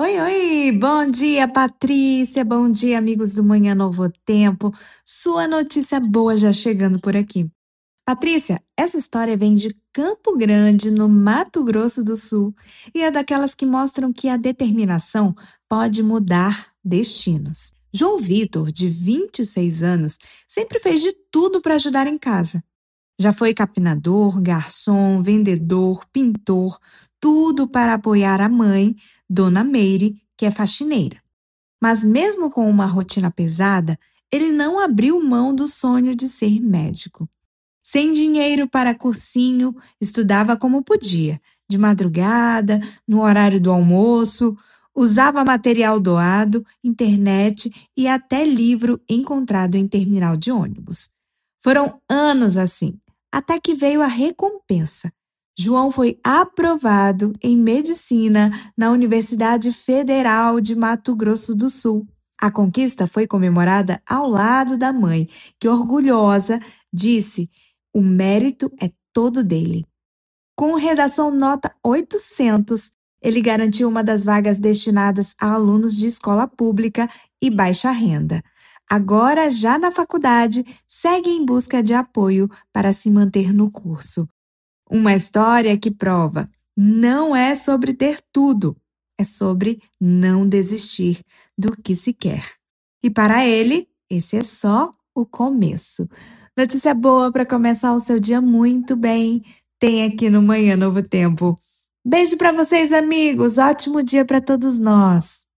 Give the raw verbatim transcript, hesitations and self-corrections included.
Oi, oi, bom dia, Patrícia, bom dia, amigos do Manhã Novo Tempo. Sua notícia boa já chegando por aqui. Patrícia, essa história vem de Campo Grande, no Mato Grosso do Sul, e é daquelas que mostram que a determinação pode mudar destinos. João Vitor, de vinte e seis anos, sempre fez de tudo para ajudar em casa. Já foi capinador, garçom, vendedor, pintor, tudo para apoiar a mãe, Dona Meire, que é faxineira. Mas mesmo com uma rotina pesada, ele não abriu mão do sonho de ser médico. Sem dinheiro para cursinho, estudava como podia, de madrugada, no horário do almoço, usava material doado, internet e até livro encontrado em terminal de ônibus. Foram anos assim, até que veio a recompensa. João foi aprovado em medicina na Universidade Federal de Mato Grosso do Sul. A conquista foi comemorada ao lado da mãe, que, orgulhosa, disse: o mérito é todo dele. Com redação nota oitocentos, ele garantiu uma das vagas destinadas a alunos de escola pública e baixa renda. Agora, já na faculdade, segue em busca de apoio para se manter no curso. Uma história que prova: não é sobre ter tudo, é sobre não desistir do que se quer. E para ele, esse é só o começo. Notícia boa para começar o seu dia muito bem. Tem aqui no Manhã Novo Tempo. Beijo para vocês, amigos. Ótimo dia para todos nós.